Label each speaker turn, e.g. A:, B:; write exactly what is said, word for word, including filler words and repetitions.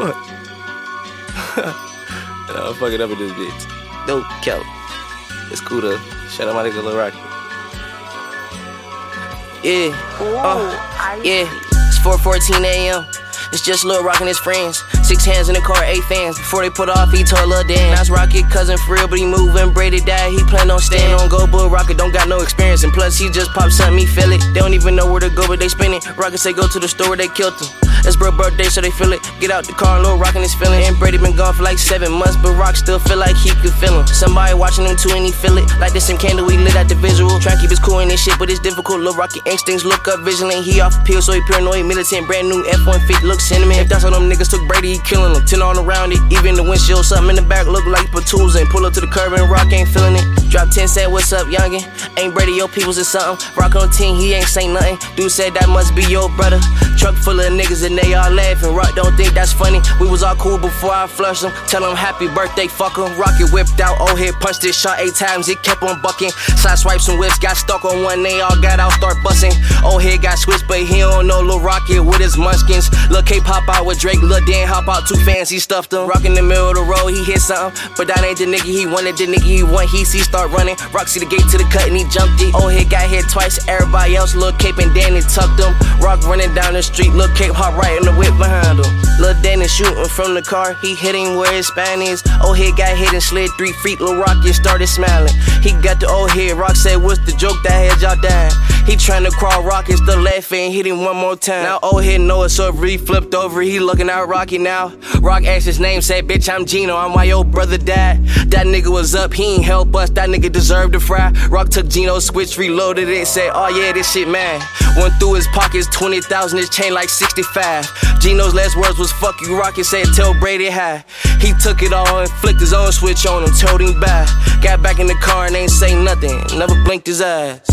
A: fuck? And I'm fucking up in this bitch. Dope Kelly. It's cool to shout out my nigga Lil Rocky. Yeah, uh, yeah. It's four fourteen a.m. It's just Lil Rock and his friends. Six hands in the car, eight fans. Before they put off, he told Lil Dan. That's Rocket cousin for real, but he moving. Brady died, he plan on staying on go. But Rocket don't got no experience, and plus he just popped something, he feel it. They don't even know where to go, but they spin it. Rocket say go to the store where they killed him. It's bro birthday, so they feel it. Get out the car, and Lil Rock and his feelings. And Brady been gone for like seven months, but Rock still feel like he could feel him. Somebody watching him too, and he feel it. Like this same candle we lit at the visual. Try to keep his cool in this shit, but it's difficult. Lil Rocket instincts look up vigilant. He off appeal, so he paranoid, militant. Brand new F one fifty look cinnamon. If that's how them niggas took Brady, he killing them. Ten on around it, even the windshield, something in the back look like Patools. And pull up to the curb and Rock ain't feeling it. Drop ten, said what's up, youngin'? Ain't Brady your peoples or something? Rock on team, he ain't say nothing. Dude said that must be your brother. Truck full of niggas and they all laughing. Rock don't think that's funny. We was all cool before I flushed him. Tell him happy birthday, fuck him. Rocket whipped out, old head punched it, shot eight times, it kept on bucking. Side swipes and whips, got stuck on one, they all got out, start busting. Old head got switched, but he don't know Lil Rocket with his munchkins. Lil K pop out with Drake, Lil Dan hop out, two fans, he stuffed him. Rock in the middle of the road, he hit something, but that ain't the nigga he wanted. The nigga he want, he see start running. Rock see the gate to the cut and he jumped it. Old head got hit twice, everybody else, Lil Cape and Danny tucked him. Rock running down the street, Lil Cape hop right in the whip behind him. Lil Danny shooting from the car, he hitting where his span is. Old head got hit and slid three feet, Lil Rocket started smiling. He got the old head, Rock said what's the joke, that had y'all dying. He trying to crawl, Rocket still laughing and hit him one more time. Now old head know it, so if he flipped over, he looking at Rocky now. Rock asked his name, said bitch I'm Gino, I'm why your brother died. That nigga was up, he ain't help us, that nigga deserved to fry. Rock took Gino's switch, reloaded it, said oh yeah this shit mad. Went through his pockets, twenty thousand, his chain like sixty-five. Gino's last words was fuck you, Rocket said tell Brady hi. He took it all and flicked his own switch on him, told him bye. Got back in the car and ain't say nothing, never blinked his eyes.